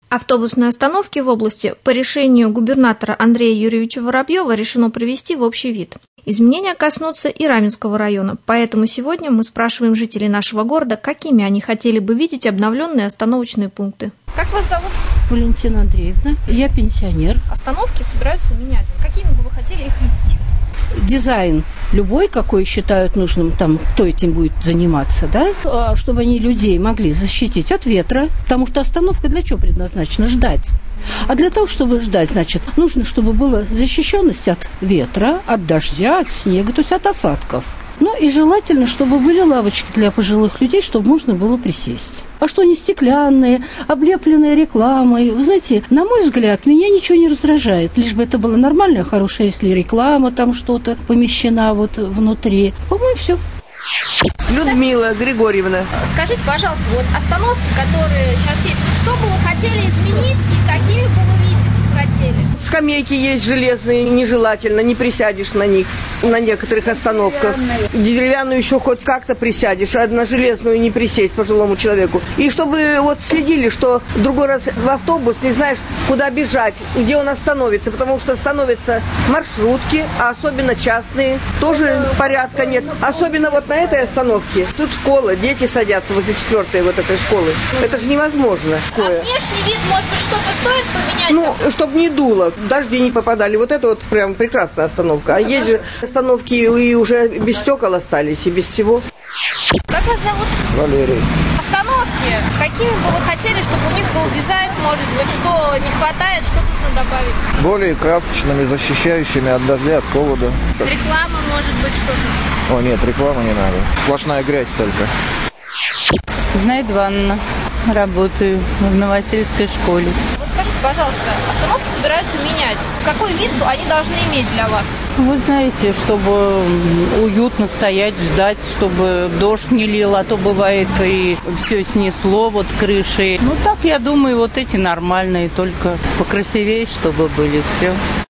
Автобусные остановки в области по решению губернатора Андрея Юрьевича Воробьева решено привести в общий вид. Изменения коснутся и Раменского района, поэтому сегодня мы спрашиваем жителей нашего города, какими они хотели бы видеть обновленные остановочные пункты. Как вас зовут? Валентина Андреевна. Я пенсионер. Остановки собираются менять. Какими бы вы хотели их видеть? Дизайн любой, какой считают нужным, там, кто этим будет заниматься, да, чтобы они людей могли защитить от ветра, потому что остановка для чего предназначена? Ждать. А для того, чтобы ждать, значит, нужно, чтобы была защищенность от ветра, от дождя, от снега, то есть от осадков. Ну и желательно, чтобы были лавочки для пожилых людей, чтобы можно было присесть. А что они стеклянные, облепленные рекламой. Вы знаете, на мой взгляд, меня ничего не раздражает. Лишь бы это было нормально, хорошее, если реклама там что-то помещена вот внутри. По-моему, все. Людмила Григорьевна. Скажите, пожалуйста, вот остановки, которые сейчас есть, что бы вы хотели изменить и какие бы вы видеть хотели? Скамейки есть железные, нежелательно, не присядешь на них на некоторых остановках. Деревянную еще хоть как-то присядешь, а на железную не присесть пожилому человеку. И чтобы вот следили, что в другой раз в автобус не знаешь, куда бежать, где он остановится, потому что становятся маршрутки, а особенно частные, тоже порядка нет. Особенно вот на этой остановке. Тут школа, дети садятся возле 4-й вот этой школы. Это же невозможно. А внешний вид, может быть, что-то стоит поменять? Ну, чтобы не дуло, дожди не попадали. Вот это вот прям прекрасная остановка. А есть же остановки и уже без стекол остались, и без всего. Как вас зовут? Валерий. Остановки. Какими бы вы хотели, чтобы у них был дизайн, может быть, что не хватает, что нужно добавить? Более красочными, защищающими от дождя, от холода. Реклама, может быть, что-то? О, нет, рекламы не надо. Сплошная грязь только. Знает Ивановна. Работаю в Новосельской школе. Вот скажите, пожалуйста, остановки собираются менять. Какой вид они должны иметь для вас? Вы знаете, чтобы уютно стоять, ждать, чтобы дождь не лил, а то бывает и все снесло, вот крыши. Ну так, я думаю, вот эти нормальные, только покрасивее, чтобы были все.